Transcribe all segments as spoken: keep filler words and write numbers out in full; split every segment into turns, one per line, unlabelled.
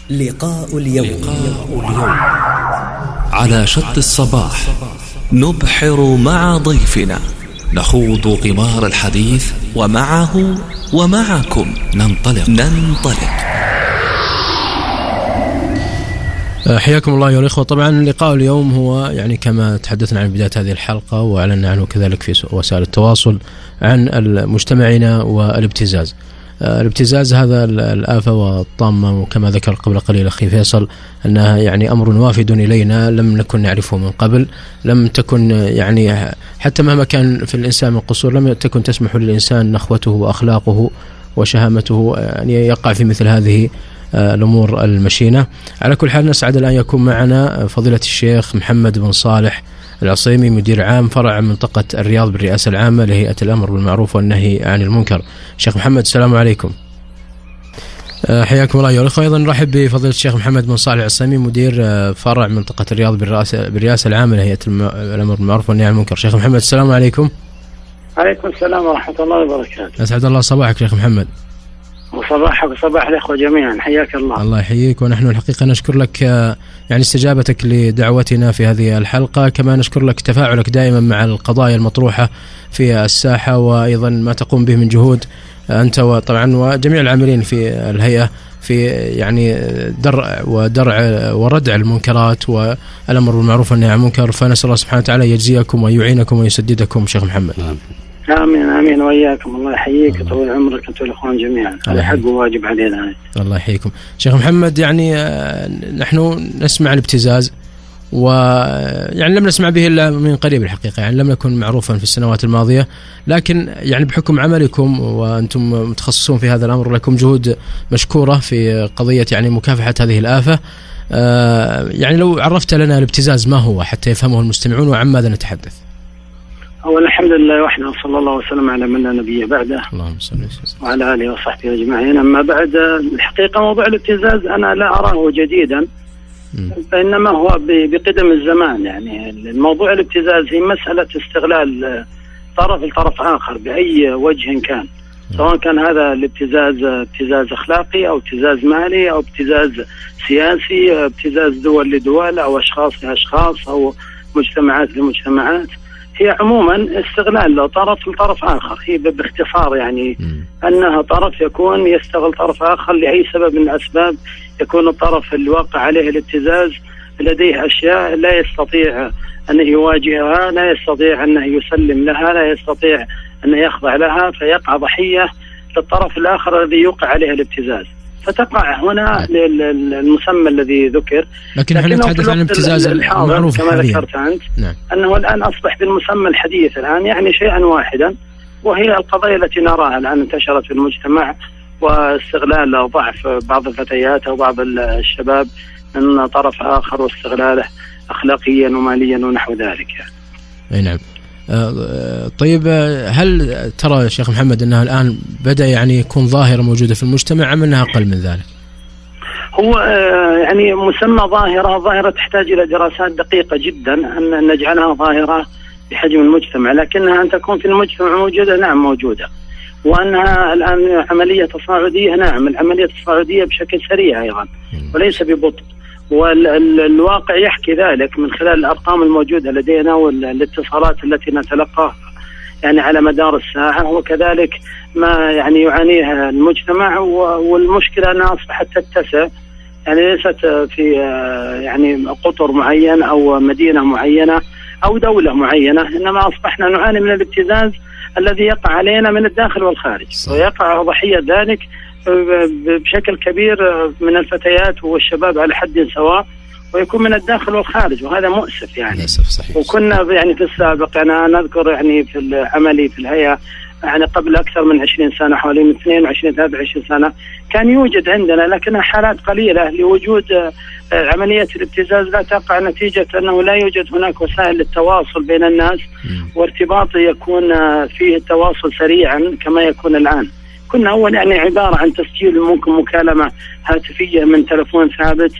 لقاء اليوم. لقاء اليوم
على شط الصباح نبحر مع ضيفنا، نخوض غمار الحديث ومعه ومعكم ننطلق ننطلق
حياكم الله يا الإخوة. طبعا لقاء اليوم هو يعني كما تحدثنا عن بداية هذه الحلقة وأعلنا عنه كذلك في وسائل التواصل عن المجتمعين والابتزاز. الابتزاز هذا الآفة والطامة، وكما ذكر قبل قليل أخي فيصل أنها يعني أمر وافد إلينا لم نكن نعرفه من قبل، لم تكن يعني حتى مهما كان في الإنسان من قصور لم تكن تسمح للإنسان نخوته وأخلاقه وشهامته أن يقع في مثل هذه الأمور المشينة. على كل حال نسعد الآن يكون معنا فضيلة الشيخ محمد بن صالح العصيمي، مدير عام فرع منطقة الرياض بالرئاسة العامة لهيئة الأمر بالمعروف والنهي عن المنكر. شيخ محمد السلام عليكم. حياكم الله يا الأخوة. أيضا نرحب بفضيلة الشيخ محمد بن صالح العصيمي، مدير فرع منطقة الرياض بالرئاسة, بالرئاسة العامة لهيئة الأمر بالمعروف والنهي عن المنكر. شيخ محمد السلام عليكم.
عليكم السلام ورحمة الله وبركاته.
أسعد الله صباحك شيخ محمد.
وصباحك وصباح الأخوة جميعا، حياك الله.
الله يحييك. ونحن الحقيقة نشكر لك يعني استجابتك لدعوتنا في هذه الحلقة، كما نشكر لك تفاعلك دائما مع القضايا المطروحة في الساحة، وأيضا ما تقوم به من جهود أنت وطبعا وجميع العاملين في الهيئة في يعني درع ودرع وردع المنكرات والأمر بالمعروف والنهي عن المنكر. فنسأل الله سبحانه وتعالى يجزيكم ويعينكم ويسددكم شيخ محمد.
آمين آمين وإياكم. الله يحييك ويطول عمرك أنتم الأخوان جميعا، هذا حق وواجب علينا.
الله يحييكم شيخ محمد. يعني نحن نسمع الابتزاز، ويعني لم نسمع به إلا من قريب الحقيقة، يعني لم يكن معروفا في السنوات الماضية، لكن يعني بحكم عملكم وأنتم متخصصون في هذا الأمر لكم جهود مشكورة في قضية يعني مكافحة هذه الآفة. يعني لو عرفت لنا الابتزاز ما هو حتى يفهمه المستمعون وعن ماذا نتحدث.
أولا الحمد لله وحده، صلى الله وسلم على من لا نبي بعده
اللهم صل وسلم
وعلى آله وصحبه أجمعين. أما بعد، الحقيقة موضوع الابتزاز أنا لا أراه جديدا، فإنما هو بقدم الزمان. يعني الموضوع الابتزاز هي مسألة استغلال طرف لطرف آخر بأي وجه كان، سواء كان هذا الابتزاز ابتزاز أخلاقي أو ابتزاز مالي أو ابتزاز سياسي، ابتزاز دول لدول أو أشخاص لأشخاص أو مجتمعات لمجتمعات. هي عموما استغلال طرف لطرف آخر، هي باختصار يعني م. أنها طرف يكون يستغل طرف آخر لأي سبب من الأسباب، يكون الطرف اللي وقع عليه الابتزاز لديه أشياء لا يستطيع أن يواجهها، لا يستطيع أن يسلم لها، لا يستطيع أن يخضع لها، فيقع ضحية للطرف الآخر الذي يوقع عليه الابتزاز، فتقع هنا للمسمى الذي ذكر.
لكن نحن نتحدث عن الابتزاز المعروف
كما ذكرت أنت.
نعم.
أنه الآن أصبح بالمسمى الحديث الآن يعني شيئا واحدا، وهي القضايا التي نراها الآن انتشرت في المجتمع، واستغلال ضعف بعض الفتيات أو بعض الشباب من طرف آخر، واستغلاله أخلاقيا وماليا ونحو ذلك يعني.
أي نعم. طيب، هل ترى يا شيخ محمد أنها الآن بدأ يعني يكون ظاهرة موجودة في المجتمع أم أنها أقل من ذلك؟
هو يعني مسمى ظاهرة، ظاهرة تحتاج إلى دراسات دقيقة جدا أن نجعلها ظاهرة بحجم المجتمع، لكنها أن تكون في المجتمع موجودة، نعم موجودة. وأنها الآن عملية تصاعدية، نعم العملية تصاعدية بشكل سريع أيضا وليس ببطء، والواقع يحكي ذلك من خلال الأرقام الموجودة لدينا والاتصالات التي نتلقاها يعني على مدار الساعة، وكذلك ما يعني يعانيها المجتمع. والمشكلة أنها أصبحت تتسع، يعني ليست في يعني قطر معين أو مدينة معينة أو دولة معينة، إنما أصبحنا نعاني من الابتزاز الذي يقع علينا من الداخل والخارج، ويقع ضحية ذلك بشكل كبير من الفتيات والشباب على حد سواء، ويكون من الداخل والخارج، وهذا مؤسف يعني.
صحيح.
وكنا يعني في السابق أنا نذكر يعني في عملي في الهيئة يعني قبل أكثر من عشرين سنة، حوالي من اثنين وعشرين ثلاثة وعشرين سنة، كان يوجد عندنا لكنها حالات قليلة لوجود عملية الابتزاز لا تقع نتيجة أنه لا يوجد هناك وسائل للتواصل بين الناس، وارتباط يكون فيه التواصل سريعا كما يكون الآن. كنا أول يعني عبارة عن تسجيل، ممكن مكالمة هاتفية من تلفون ثابت،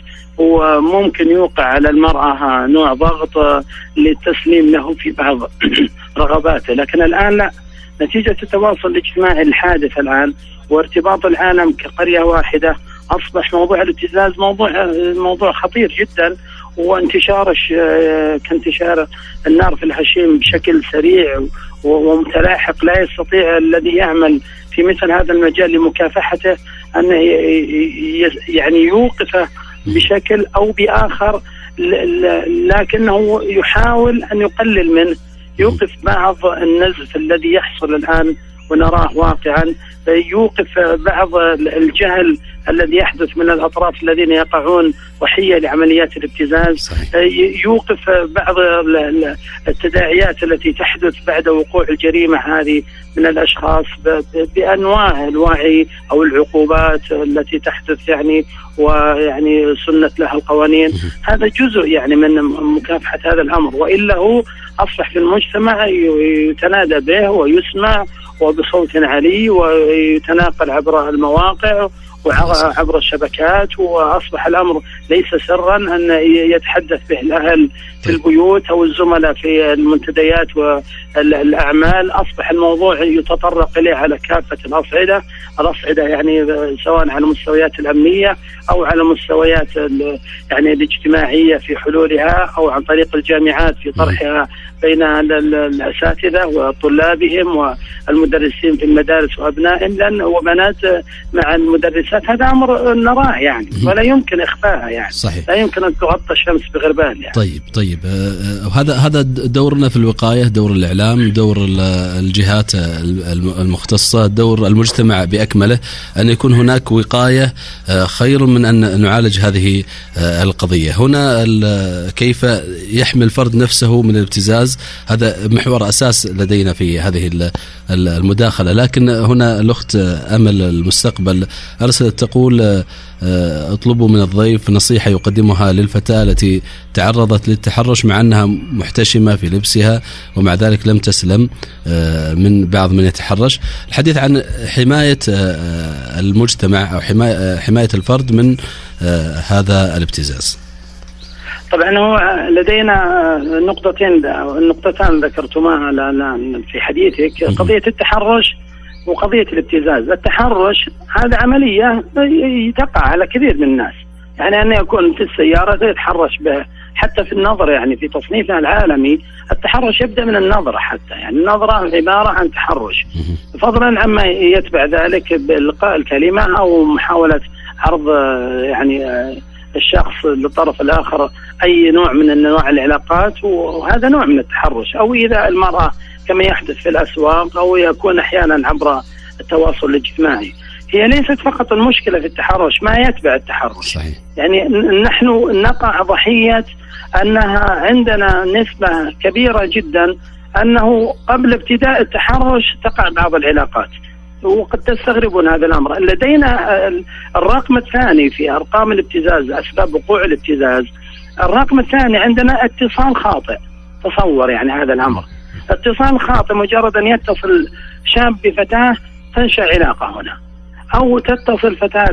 وممكن يوقع على المرأة نوع ضغط للتسليم له في بعض رغباته. لكن الآن لا، نتيجة التواصل الاجتماعي الحادث الآن وارتباط العالم كقرية واحدة أصبح موضوع الابتزاز موضوع موضوع خطير جدا، وانتشار كانتشار النار في الهشيم بشكل سريع ومتلاحق. لا يستطيع الذي يعمل في مثل هذا المجال لمكافحته أن يعني يوقفه بشكل أو بآخر، لكنه يحاول أن يقلل منه، يوقف بعض النزف الذي يحصل الآن ونراه واقعا، يوقف بعض الجهل الذي يحدث من الأطراف الذين يقعون ضحية لعمليات الابتزاز، يوقف بعض التداعيات التي تحدث بعد وقوع الجريمة هذه من الأشخاص بأنواع الوعي أو العقوبات التي تحدث يعني ويعني سنة لها القوانين. هذا جزء يعني من مكافحة هذا الأمر، وإلا هو أصبح في المجتمع يتنادى به ويسمع وبصوت عالي ويتناقل عبر المواقع وعبر الشبكات، وأصبح الأمر ليس سرا أن يتحدث به الأهل في البيوت أو الزملاء في المنتديات والأعمال. أصبح الموضوع يتطرق إليه على كافة الأصعدة الأصعدة يعني سواء على المستويات الأمنية أو على مستويات يعني الاجتماعية في حلولها، أو عن طريق الجامعات في طرحها بين الأساتذة وطلابهم والمدرسين في المدارس وأبنائهم وبنات مع المدرسات. هذا أمر نراه يعني ولا يمكن إخفاءه يعني. صحيح. لا يمكن أن تغطى الشمس بغربال يعني.
طيب طيب هذا هذا دورنا في الوقاية، دور الإعلام، دور الجهات المختصة، دور المجتمع بأكمله، أن يكون هناك وقاية خير من أن نعالج هذه القضية. هنا كيف يحمي الفرد نفسه من الابتزاز، هذا محور أساس لدينا في هذه المداخلة. لكن هنا الأخت أمل المستقبل أرسلت تقول اطلبوا من الضيف نصيحة يقدمها للفتاة التي تعرضت للتحرش مع أنها محتشمة في لبسها ومع ذلك لم تسلم من بعض من يتحرش. الحديث عن حماية المجتمع أو حماية الفرد من هذا الابتزاز.
طبعا هو لدينا نقطتين النقطتان ذكرتماها في حديثك، قضية التحرش وقضية الابتزاز. التحرش هذا عملية تقع على كثير من الناس، يعني أن يكون في السيارة يتحرش به، حتى في النظر يعني في تصنيفنا العالمي التحرش يبدأ من النظرة، حتى يعني النظرة عبارة عن تحرش، فضلا عما يتبع ذلك بإلقاء الكلمة أو محاولة عرض يعني الشخص للطرف الآخر أي نوع من أنواع العلاقات، وهذا نوع من التحرش. أو إذا المرأة كما يحدث في الأسواق، أو يكون أحيانا عبر التواصل الاجتماعي. هي ليست فقط المشكلة في التحرش، ما يتبع التحرش. صحيح. يعني نحن نقع ضحية أنها عندنا نسبة كبيرة جدا أنه قبل ابتداء التحرش تقع بعض العلاقات، وقد تستغربون هذا الأمر. لدينا الرقم الثاني في أرقام الابتزاز، أسباب وقوع الابتزاز، الرقم الثاني عندنا اتصال خاطئ. تصور يعني هذا الأمر، اتصال خاطئ، مجرد أن يتصل شاب بفتاة تنشأ علاقة هنا، أو تتصل فتاة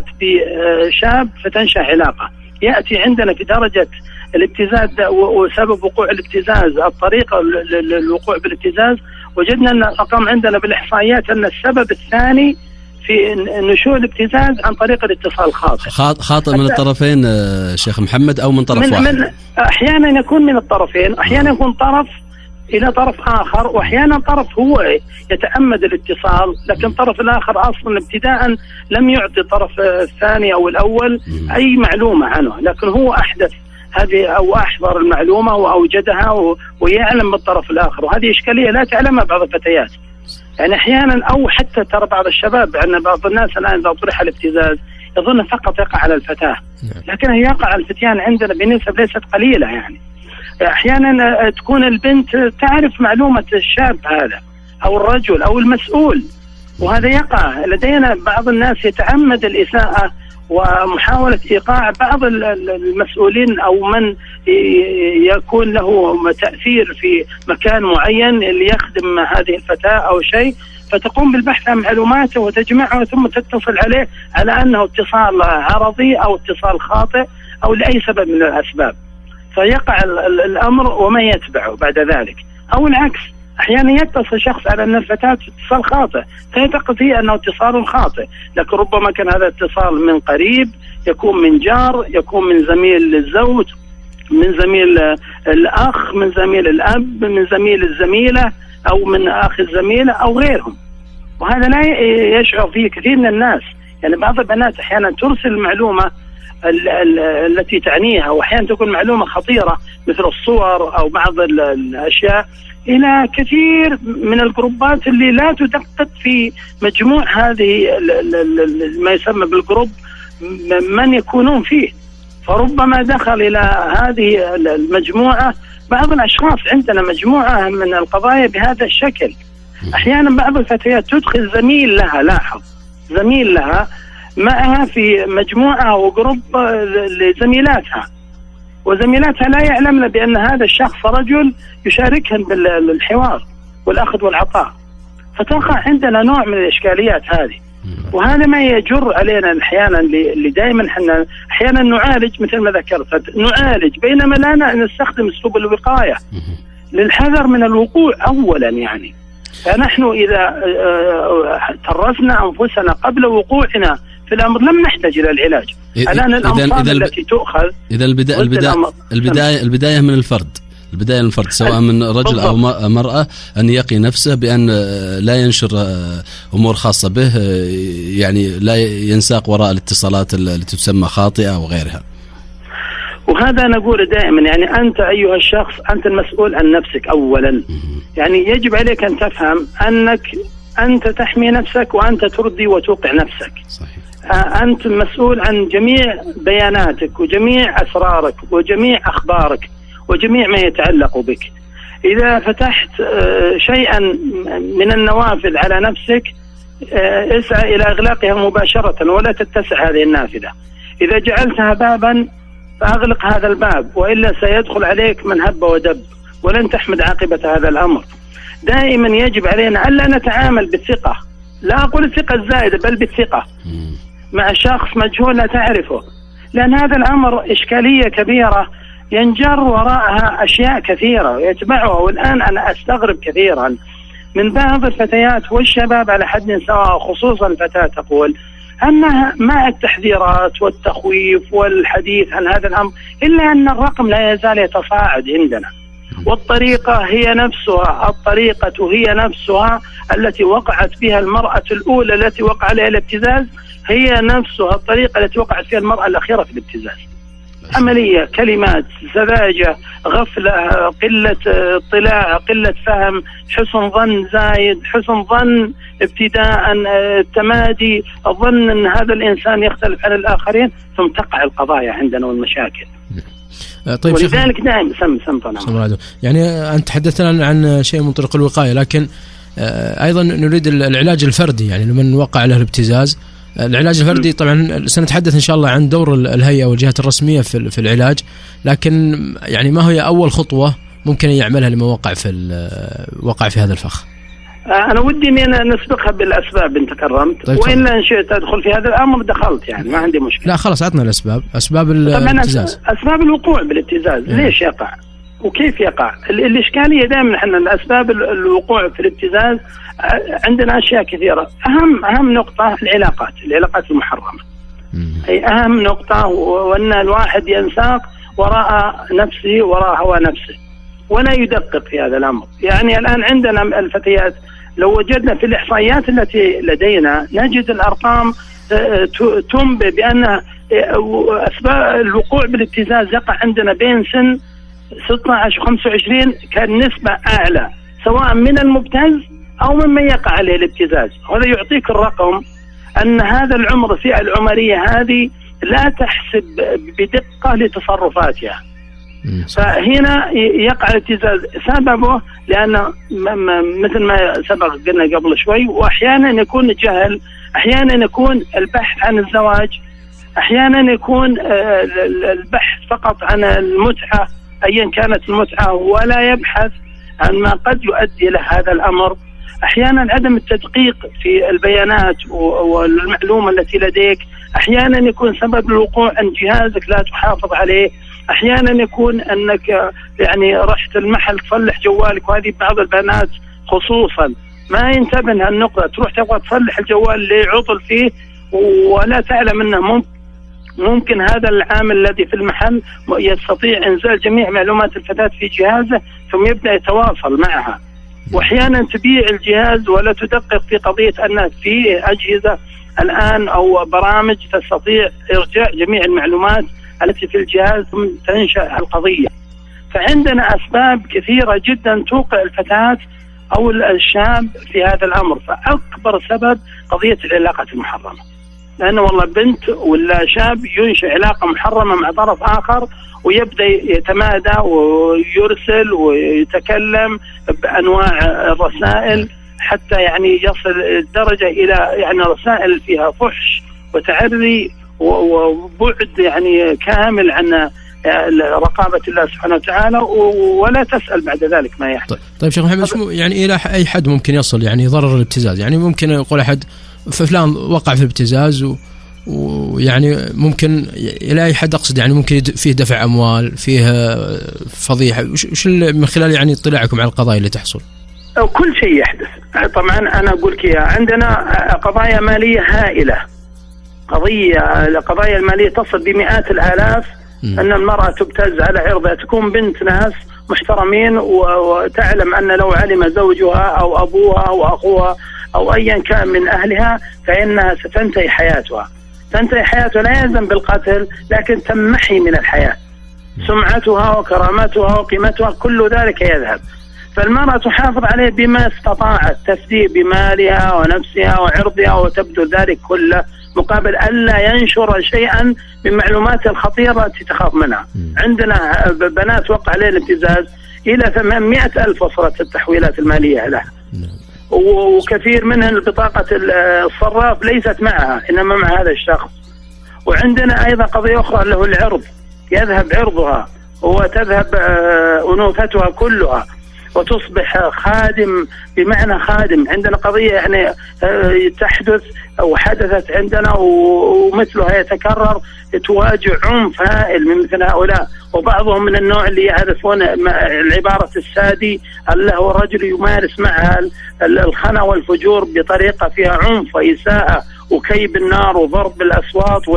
بشاب فتنشأ علاقة. يأتي عندنا في درجة الابتزاز وسبب وقوع الابتزاز، الطريقة للوقوع بالابتزاز، وجدنا أن الرقم عندنا بالإحصائيات أن السبب الثاني في نشوء الابتزاز عن طريق الاتصال الخاطئ.
خاطئ من الطرفين شيخ محمد أو من طرف
من
واحد؟
من أحيانا يكون من الطرفين، أحيانا يكون طرف إلى طرف آخر، وأحيانا طرف هو يتعمد الاتصال، لكن الطرف الآخر أصلا ابتداء لم يعطي الطرف الثاني أو الأول أي معلومة عنه، لكن هو أحدث هذه أو أحضر المعلومة وأوجدها ويعلم بالطرف الآخر. وهذه إشكالية لا تعلمها بعض الفتيات، يعني أحيانا أو حتى ترى بعض الشباب، أن بعض الناس الآن إذا طرح الابتزاز يظن فقط يقع على الفتاة، لكن يقع على الفتيان عندنا بنسب ليست قليلة. يعني أحيانا تكون البنت تعرف معلومة الشاب هذا أو الرجل أو المسؤول، وهذا يقع. لدينا بعض الناس يتعمد الإساءة ومحاولة إيقاع بعض المسؤولين أو من يكون له تأثير في مكان معين ليخدم هذه الفتاة أو شيء، فتقوم بالبحث عن معلوماته وتجمعها ثم تتصل عليه على أنه اتصال عرضي أو اتصال خاطئ أو لأي سبب من الأسباب، فيقع الأمر وما يتبعه بعد ذلك. أو العكس، أحيانا يتصل شخص على أن الفتاة اتصال خاطئ فيعتقد هي أنه اتصال خاطئ، لكن ربما كان هذا اتصال من قريب، يكون من جار، يكون من زميل الزوج، من زميل الأخ، من زميل الأب، من زميل الزميلة، أو من أخ الزميلة أو غيرهم. وهذا لا يشعر فيه كثير من الناس. يعني بعض البنات أحيانا ترسل المعلومة ال ال التي تعنيها، وأحيانا تكون معلومة خطيرة مثل الصور أو بعض الأشياء إلى كثير من الجروبات اللي لا تدقق في مجموع هذه ما يسمى بالجروب من يكونون فيه. فربما دخل إلى هذه المجموعة بعض الأشخاص. عندنا مجموعة من القضايا بهذا الشكل. أحيانا بعض الفتيات تدخل زميل لها، لاحظ، زميل لها معها في مجموعة وجروب لزميلاتها، وزميلاتها لا يعلمن بأن هذا الشخص رجل يشاركهن بالحوار والأخذ والعطاء. فتقع عندنا نوع من الإشكاليات هذه، وهذا ما يجر علينا أحيانا اللي دائما احنا أحيانا نعالج مثل ما ذكرت، نعالج بينما لا نستخدم أسلوب الوقاية للحذر من الوقوع أولا. يعني فنحن إذا ترسنا أنفسنا قبل وقوعنا في الأمر لم نحتاج إلى العلاج. الآن الأمثال التي تؤخذ
إذا البداية البداية البداية البداية من الفرد، البداية من الفرد سواء من رجل أو مرأة، أن يقي نفسه بأن لا ينشر أمور خاصة به، يعني لا ينساق وراء الاتصالات التي تسمى خاطئة وغيرها.
وهذا نقول دائما، يعني أنت أيها الشخص أنت المسؤول عن نفسك أولا. يعني يجب عليك أن تفهم أنك أنت تحمي نفسك وأنت ترضي وتوقع نفسك. صحيح. أنت مسؤول عن جميع بياناتك وجميع أسرارك وجميع أخبارك وجميع ما يتعلق بك. إذا فتحت شيئا من النوافذ على نفسك اسعى إلى إغلاقها مباشرة ولا تتسع هذه النافذة. إذا جعلتها بابا فأغلق هذا الباب، وإلا سيدخل عليك من هب ودب ولن تحمد عاقبة هذا الأمر. دائما يجب علينا ألا نتعامل بالثقة، لا أقول الثقة الزائدة بل بالثقة مع شخص مجهول لا تعرفه، لأن هذا الأمر إشكالية كبيرة ينجر وراءها أشياء كثيرة يتبعها. والآن أنا أستغرب كثيرا من بعض الفتيات والشباب على حد سواء، خصوصا الفتاة تقول أنها مع التحذيرات والتخويف والحديث عن هذا الأمر، إلا أن الرقم لا يزال يتصاعد عندنا، والطريقة هي نفسها، الطريقة هي نفسها التي وقعت بها المرأة الأولى التي وقع عليها الابتزاز، هي نفسها الطريقة التي وقعت فيها المرأة الأخيرة في الابتزاز. عملية كلمات، سذاجة، غفلة، قلة اطلاع، قلة فهم، حسن ظن زايد، حسن ظن ابتداء، التمادي، الظن أن هذا الإنسان يختلف عن الآخرين، ثم تقع القضايا عندنا والمشاكل.
طيب
ولذلك دائما سم سم طالما
يعني أنت تحدثنا عن شيء من طرق الوقاية، لكن أيضا نريد العلاج الفردي. يعني لمن وقع له الابتزاز العلاج الفردي، طبعا سنتحدث إن شاء الله عن دور الهيئة والجهات الرسمية في في العلاج، لكن يعني ما هي أول خطوة ممكن يعملها لمن وقع في وقع في هذا الفخ؟
أنا ودي أن نسبقها بالأسباب إن تكرمت. طيب وإن إن شئت أدخل في هذا الأمر دخلت، يعني ما عندي مشكلة.
لا خلاص عطنا الأسباب، أسباب الابتزاز،
أسباب الوقوع بالابتزاز. ليش يقع وكيف يقع؟ الإشكالية دائما إحنا الأسباب الوقوع في الابتزاز عندنا أشياء كثيرة. أهم أهم نقطة العلاقات، العلاقات المحرمة هي أهم نقطة، وأن الواحد ينساق وراء نفسه وراء هوى نفسه ولا يدقق في هذا الأمر. يعني الآن عندنا الفتيات لو وجدنا في الإحصائيات التي لدينا نجد الأرقام تنبئ بأن أسباب الوقوع بالابتزاز يقع عندنا بين سن ستة عشر وخمسة وعشرين كان نسبة أعلى، سواء من المبتز أو ممن يقع عليه الابتزاز. هذا يعطيك الرقم أن هذا العمر، الفئة العمرية هذه لا تحسب بدقة لتصرفاتها. فهنا يقع الابتزاز سببه لأن مثل ما سبق قلنا قبل شوي، وأحيانا يكون جهل، أحيانا يكون البحث عن الزواج، أحيانا يكون البحث فقط عن المتعة أيا كانت المتعة ولا يبحث عن ما قد يؤدي إلى هذا الأمر. أحيانا عدم التدقيق في البيانات والمعلومة التي لديك، أحيانا يكون سبب الوقوع أن جهازك لا تحافظ عليه، أحيانا يكون أنك يعني رحت المحل تصلح جوالك، وهذه بعض البنات خصوصا ما ينتبه لهالنقطة، تروح تبغى تصلح الجوال اللي عطل فيه ولا تعلم أنه ممكن ممكن هذا العامل الذي في المحل يستطيع إنزال جميع معلومات الفتاة في جهازه ثم يبدأ يتواصل معها. وأحيانا تبيع الجهاز ولا تدقق في قضية أن في أجهزة الآن أو برامج تستطيع إرجاع جميع المعلومات التي في الجهاز ثم تنشأ القضية. فعندنا أسباب كثيرة جدا توقع الفتاة أو الشاب في هذا الأمر. فأكبر سبب قضية العلاقة المحرمة، لأنه والله بنت ولا شاب ينشئ علاقة محرمة مع طرف آخر ويبدأ يتمادى ويرسل ويتكلم بأنواع الرسائل حتى يعني يصل الدرجة إلى يعني رسائل فيها فحش وتعري وبعد يعني كامل عن رقابة الله سبحانه وتعالى، ولا تسأل بعد ذلك ما يحدث.
طيب شيخ محمد، يعني إلى أي حد ممكن يصل يعني ضرر الابتزاز؟ يعني ممكن يقول أحد فلان وقع في الابتزاز ويعني ممكن إلى أي حد أقصد، يعني ممكن فيه دفع أموال، فيه فضيحة، وش من خلال يعني اطلاعكم على القضايا اللي تحصل؟
كل شيء يحدث. طبعا أنا أقول لك عندنا قضايا مالية هائلة، قضية القضايا المالية تصل بمئات الآلاف. أن المرأة تبتز على عرضها، تكون بنت ناس محترمين وتعلم أن لو علم زوجها أو أبوها أو أخوها أو أيا كان من أهلها فإنها ستنتهي حياتها. تنتهي حياتها لا يلزم بالقتل، لكن تمحي من الحياة سمعتها وكرامتها وقيمتها، كل ذلك يذهب. فالمرأة تحافظ عليه بما استطاعت، تفدي بمالها ونفسها وعرضها وتبذل ذلك كله مقابل ألا ينشر شيئا من معلومات الخطيرة التي تخاف منها. عندنا بنات وقع عليه الابتزاز إلى ثمانمائة ألف وصلت التحويلات المالية لها، وكثير منها بطاقة الصراف ليست معها إنما مع هذا الشخص. وعندنا أيضا قضية أخرى له العرض، يذهب عرضها وتذهب أنوثتها كلها وتصبح خادم بمعنى خادم. عندنا قضية يعني تحدث أو حدثت عندنا ومثلها يتكرر، تواجه عنف هائل من مثل هؤلاء، وبعضهم من النوع اللي يعرفون العبارة السادي اللي هو الرجل يمارس معها الخنا والفجور بطريقة فيها عنف وإساءة وكيب النار وضرب الأصوات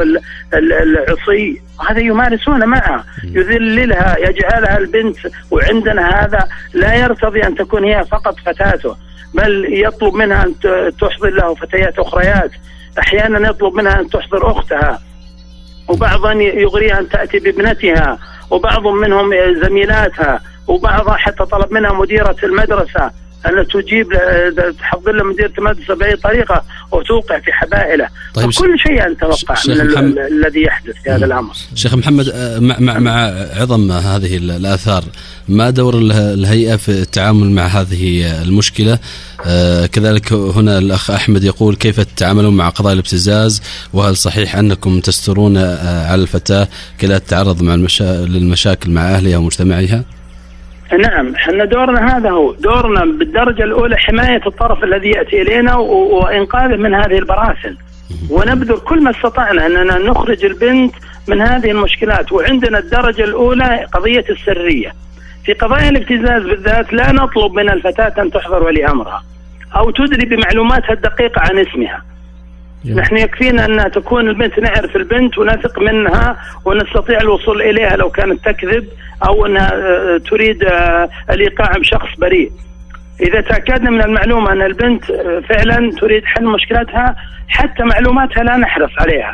والعصي، هذا يمارسون معها، يذللها، يجعلها البنت. وعندنا هذا لا يرتضي أن تكون هي فقط فتاته، بل يطلب منها أن تحضر له فتيات أخريات، أحيانا يطلب منها أن تحضر أختها، وبعضا يغريها أن تأتي بابنتها، وبعض منهم زميلاتها، وبعضها حتى طلب منها مديرة المدرسة أن تجيب تحضر له مديرة المدرسة بأي طريقة وتوقع في حبائله. طيب كل شيء أن توقع من الذي يحدث في هذا الأمر.
شيخ محمد، مع, مع, مع عظم هذه الآثار، ما دور الهيئة في التعامل مع هذه المشكلة؟ آه كذلك هنا الأخ أحمد يقول كيف تتعاملون مع قضايا الابتزاز، وهل صحيح أنكم تسترون آه على الفتاة كي لا تتعرض مع المشا... للمشاكل مع أهلها ومجتمعها؟
نعم، احنا دورنا هذا هو دورنا بالدرجة الأولى، حماية الطرف الذي يأتي إلينا وإنقاذه من هذه البراسل، ونبذل كل ما استطعنا أننا نخرج البنت من هذه المشكلات. وعندنا الدرجة الأولى قضية السرية. في قضايا الابتزاز بالذات لا نطلب من الفتاة أن تحضر ولي أمرها أو تدري بمعلوماتها الدقيقة عن اسمها. نحن يكفينا أن تكون البنت، نعرف البنت ونثق منها ونستطيع الوصول إليها لو كانت تكذب أو أنها تريد الإيقاع بشخص بريء. إذا تأكدنا من المعلومة أن البنت فعلا تريد حل مشكلتها، حتى معلوماتها لا نحرص عليها،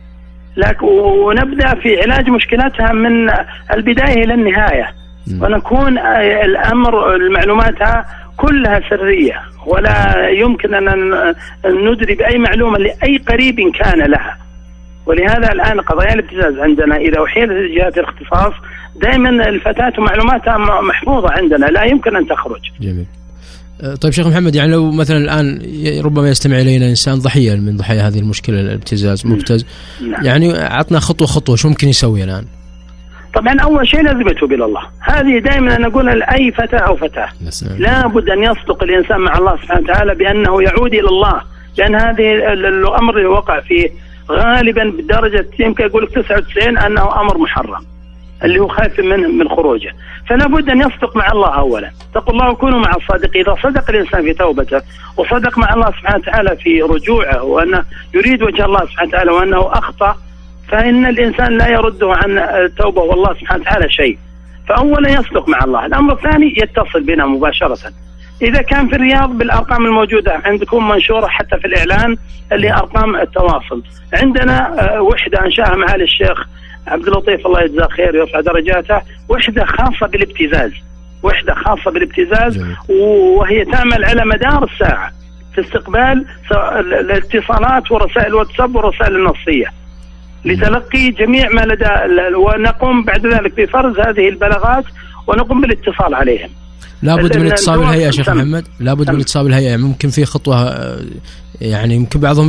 لكن ونبدأ في علاج مشكلتها من البداية إلى النهاية، ونكون الأمر معلوماتها كلها سرية، ولا يمكن أن ندري بأي معلومة لأي قريب كان لها. ولهذا الآن قضايا الابتزاز عندنا إذا أحيلت لجهات الاختصاص دائما الفتاة ومعلوماتها محفوظة عندنا، لا يمكن أن تخرج.
جميل. طيب شيخ محمد، يعني لو مثلا الآن ربما يستمع إلينا إنسان ضحية من ضحايا هذه المشكلة الابتزاز، مبتز، نعم. يعني عطنا خطوة خطوة شو ممكن يسوي الآن؟
طبعا أول شيء لازم يتوب إلى الله. هذه دائما نقول لأي فتاة أو فتاة لا بد أن يصدق الإنسان مع الله سبحانه وتعالى بأنه يعود إلى الله، لأن هذه الأمر اللي وقع فيه غالبا بدرجة يمكن أقول تسعة وتسعين أنه أمر محرم. اللي هو خايف من من خروجه. فلا بد أن يصدق مع الله أولا، اتقوا الله وكونوا مع الصادقين. إذا صدق الإنسان في توبته وصدق مع الله سبحانه وتعالى في رجوعه وأنه يريد وجه الله سبحانه وتعالى وأنه أخطأ، فإن الإنسان لا يرده عن التوبة والله سبحانه وتعالى شيء. فأولا يصدق مع الله. الأمر الثاني يتصل بنا مباشرة. إذا كان في الرياض بالأرقام الموجودة عندكم منشورة حتى في الإعلان اللي أرقام التواصل. عندنا وحدة أنشأها معالي الشيخ عبد اللطيف الله يجزاه خير ويرفع درجاته، وحدة خاصة بالابتزاز، وحدة خاصة بالابتزاز وهي تعمل على مدار الساعة في استقبال الاتصالات ورسائل الواتساب والرسائل النصية لتلقي جميع ما لدى، ونقوم بعد ذلك بفرز هذه البلاغات ونقوم بالاتصال عليهم.
لابد من اتصال الهيئة شيخ محمد، لابد من اتصال الهيئة. يعني ممكن في خطوة يعني ممكن بعضهم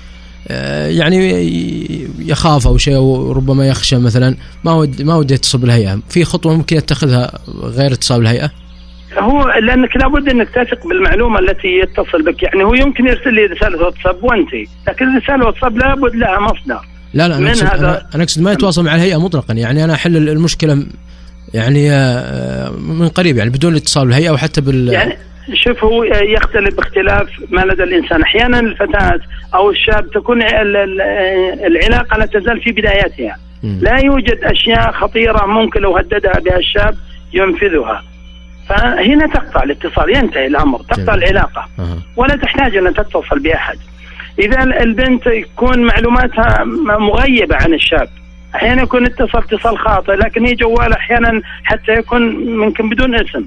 يعني يخاف أو شيء وربما يخشى مثلا ما ود ما ودي يتصل بالهيئة، في خطوة ممكن يتخذها غير اتصال بالهيئة؟
هو لأنك لابد أنك تثق بالمعلومة التي يتصل بك. يعني هو يمكن يرسل لي رسالة واتساب وانتي، لكن رسالة واتساب لابد لها مصدر.
لا لا أنا أقصد, أنا, أنا أقصد ما يتواصل مع الهيئة مطلقا. يعني أنا أحل المشكلة يعني من قريب يعني بدون الاتصال بالهيئة أو حتى بال
يعني شوف هو يختلف باختلاف ما لدى الإنسان. أحيانا الفتاة أو الشاب تكون العلاقة لا تزال في بداياتها، لا يوجد أشياء خطيرة ممكن لو هددها بها الشاب ينفذها، فهنا تقطع الاتصال، ينتهي الأمر، تقطع العلاقة ولا تحتاج أن تتصل بأحد. إذا البنت يكون معلوماتها مغيبة عن الشاب، أحيانا يكون اتصل اتصال خاطئ لكن هي جوال أحيانا حتى يكون ممكن بدون اسم،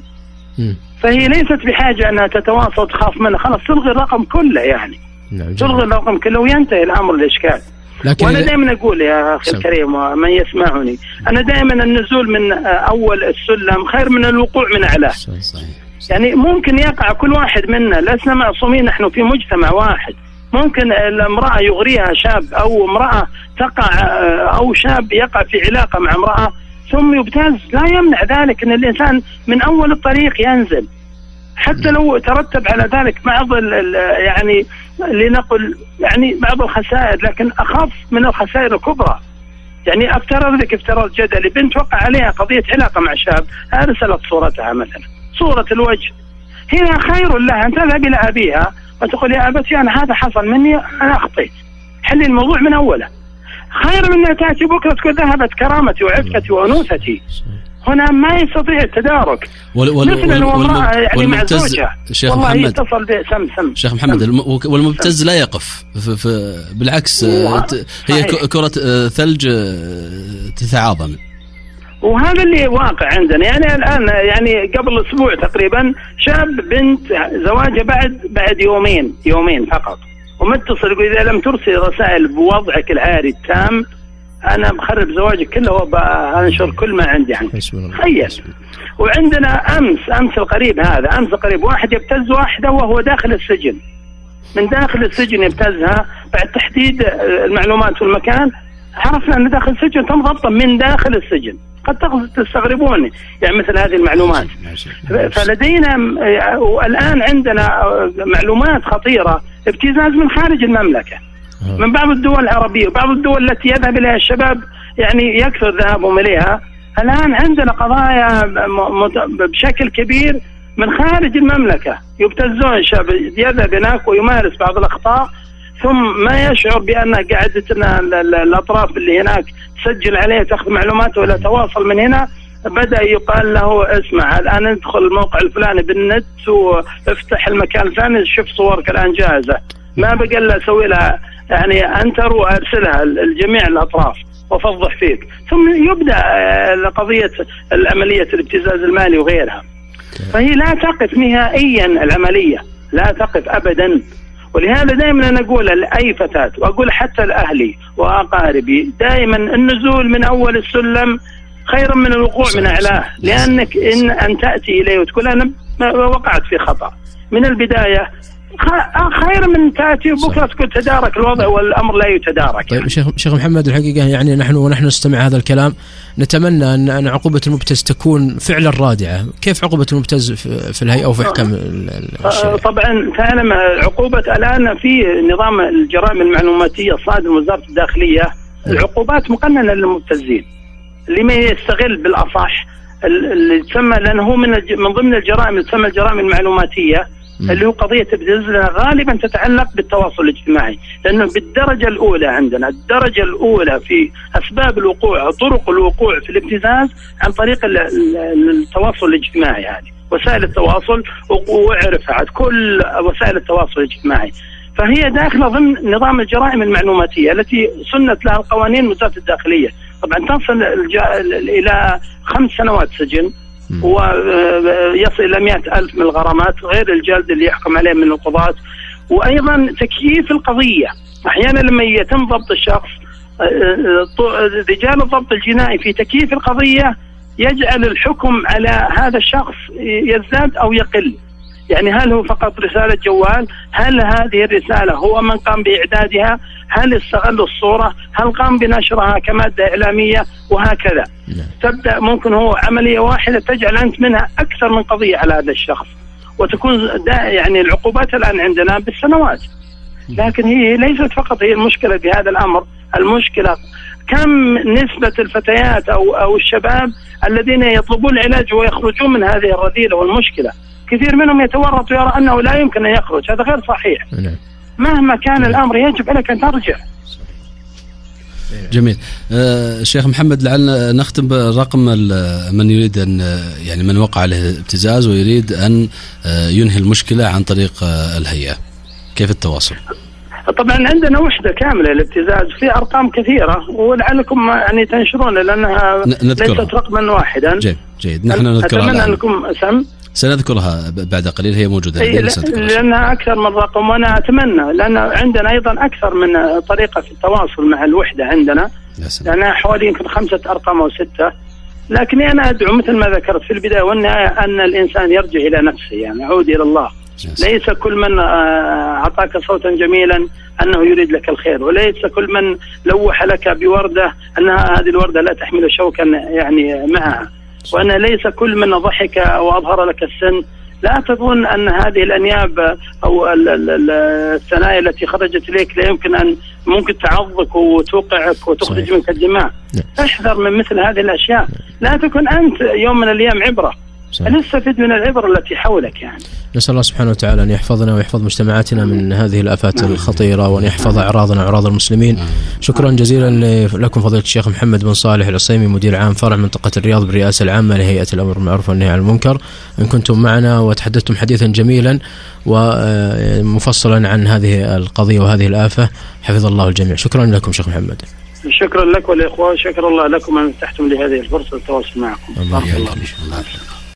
فهي ليست بحاجة أنها تتواصل وتخاف منه، خلاص تلغي الرقم كله يعني نعم تلغي الرقم كله وينتهي الأمر الإشكال. وأنا دائما أقول يا أخي الكريم ومن يسمعني، أنا دائما النزول من أول السلم خير من الوقوع من أعلاه. يعني ممكن يقع كل واحد منا، لسنا معصومين، نحن في مجتمع واحد. ممكن الامرأة يغريها شاب أو امرأة تقع أو شاب يقع في علاقة مع امرأة ثم يبتز، لا يمنع ذلك أن الإنسان من أول الطريق ينزل، حتى لو ترتب على ذلك بعض يعني لنقل يعني بعض الخسائر، لكن أخف من الخسائر الكبرى. يعني افترض لك افتراض جدلي، بنت وقع عليها قضية علاقة مع شاب، أرسلت صورتها مثلا، صورة الوجه، هنا خير لها أن تذهب إلى أبيها وتقول يا أبتي أنا هذا حصل مني، أنا أخطيت، حلي الموضوع من أوله، خير من أن تأتي بكرة تقول ذهبت كرامتي وعفتي وأنوثتي. هنا ما يستطيع التدارك. مثل المرأة يعني مع زوجها
شيخ
والله
محمد
يتصل سم سم
شيخ محمد سم. والمبتز لا يقف في في بالعكس هي كرة ثلج تتعاظم،
وهذا اللي واقع عندنا. يعني الآن يعني قبل أسبوع تقريبا شاب بنت زواجه بعد بعد يومين يومين فقط، ومتصل يقول إذا لم ترسل رسائل بوضعك العاري التام أنا بخرب زواجك كله وبأنشر كل ما عندي عنك. تخيل. وعندنا أمس أمس القريب هذا أمس القريب واحد يبتز واحدة وهو داخل السجن، من داخل السجن يبتزها بعد تحديد المعلومات والمكان، عرفنا أن داخل السجن تم ضبطه من داخل السجن. قد تستغربون يعني مثل هذه المعلومات. فلدينا والآن عندنا معلومات خطيرة ابتزاز من خارج المملكة، من بعض الدول العربية وبعض الدول التي يذهب إليها الشباب يعني يكثر ذهابهم إليها. الآن عندنا قضايا بشكل كبير من خارج المملكة، يبتزون الشاب يذهب هناك ويمارس بعض الأخطاء ثم ما يشعر بأن قاعدتنا الأطراف اللي هناك تسجل عليه تأخذ معلوماته ولا تواصل من هنا، بدأ يقال له اسمع الآن ادخل الموقع الفلاني بالنت وافتح المكان الفلاني شوف صورك الآن جاهزة، ما بقى إلا أسوي لها يعني أنتر وأرسلها لجميع الأطراف وفضح فيك، ثم يبدأ قضية العملية الابتزاز المالي وغيرها. فهي لا تقف نهائيا العملية، لا تقف أبدا. ولهذا دائما أنا أقول لأي فتاة وأقول حتى لأهلي وأقاربي دائما النزول من أول السلم خير من الوقوع من أعلاه، لأنك إن أن تأتي إليه وتقول أنا وقعت في خطأ من البداية خير من تأتي وبكرة تقول تدارك الوضع والأمر لا يتدارك.
طيب شيخ شيخ محمد الحقيقة يعني نحن ونحن نستمع هذا الكلام نتمنى أن أن عقوبة المبتز تكون فعلا رادعة. كيف عقوبة المبتز في الهيئة وفي أحكام الشريعة؟
طبعا تعلم عقوبة الآن في نظام الجرائم المعلوماتية الصادر من وزارة الداخلية العقوبات مقننة للمبتزين، لما يستغل بالأصح اللي تسمى، لأنه هو من من ضمن الجرائم اللي تسمى الجرائم المعلوماتية اللي هو قضية ابتزاز، غالبا تتعلق بالتواصل الاجتماعي، لأنه بالدرجة الأولى عندنا الدرجة الأولى في أسباب الوقوع طرق الوقوع في الابتزاز عن طريق التواصل الاجتماعي. هذه وسائل التواصل وعرفها عاد كل وسائل التواصل الاجتماعي، فهي داخلة ضمن نظام الجرائم المعلوماتية التي سنت لها القوانين وزارة الداخلية. طبعا تصل إلى خمس سنوات سجن ويصل إلى مئة ألف من الغرامات، غير الجلد اللي يحكم عليه من القضاة. وأيضا تكييف القضية، أحيانا لما يتم ضبط الشخص رجال الضبط الجنائي في تكييف القضية يجعل الحكم على هذا الشخص يزداد أو يقل. يعني هل هو فقط رسالة جوال؟ هل هذه الرسالة هو من قام بإعدادها؟ هل استغل الصورة؟ هل قام بنشرها كمادة إعلامية؟ وهكذا. تبدأ ممكن هو عملية واحدة تجعل أنت منها أكثر من قضية على هذا الشخص، وتكون يعني العقوبات الآن عندنا بالسنوات. لكن هي ليست فقط هي المشكلة بهذا الأمر، المشكلة كم نسبة الفتيات أو أو الشباب الذين يطلبون العلاج ويخرجون من هذه الرذيلة والمشكلة. كثير منهم يتورط ويرى أنه لا يمكن أن يخرج، هذا غير صحيح. مهما كان الأمر يجب عليك أن ترجع.
جميل. آه شيخ محمد، لعلنا نختم برقم من يريد أن يعني من وقع عليه ابتزاز ويريد أن آه ينهي المشكلة عن طريق آه الهيئة، كيف التواصل؟
طبعا عندنا وحدة كاملة للابتزاز في أرقام كثيرة ولعلكم يعني تنشرون لأنها ليست رقما واحدا.
جيد جيد، نحن نذكرها.
أتمنى أنكم سم
سنذكرها بعد قليل، هي موجودة
لأنها أكثر من رقم، وأنا أتمنى لأن عندنا أيضا أكثر من طريقة في التواصل مع الوحدة عندنا، لأنها حوالي يمكن خمسة أرقام أو ستة. لكن أنا أدعو مثل ما ذكرت في البداية والنهاية أن الإنسان يرجع إلى نفسه، يعني عود إلى الله. ليس كل من أعطاك صوتا جميلا أنه يريد لك الخير، وليس كل من لوح لك بوردة أنها هذه الوردة لا تحمل شوكا يعني معها، وأن ليس كل من ضحك أو أظهر لك السن لا تظن أن هذه الأنياب أو الثنايا التي خرجت إليك لا يمكن أن ممكن تعضك وتوقعك وتخرج منك الدماء. احذر من مثل هذه الأشياء، لا تكن أنت يوم من الأيام عبرة، نستفيد من العبر التي حولك. يعني
نسأل الله سبحانه وتعالى أن يحفظنا ويحفظ مجتمعاتنا من هذه الآفات الخطيرة، وأن يحفظ أعراضنا وأعراض المسلمين. شكرا جزيلا لكم فضيلة الشيخ محمد بن صالح العصيمي، مدير عام فرع منطقة الرياض بالرئاسة العامة لهيئة الأمر بالمعروف والنهي عن المنكر، أن كنتم معنا وتحدثتم حديثا جميلا ومفصلا عن هذه القضية وهذه الآفة. حفظ الله الجميع. شكرا لكم شيخ محمد.
شكرا لك والإخوة، شكر الله لكم أن فتحتم لي هذه الفرصة للتواصل معكم.
الله يحفظك.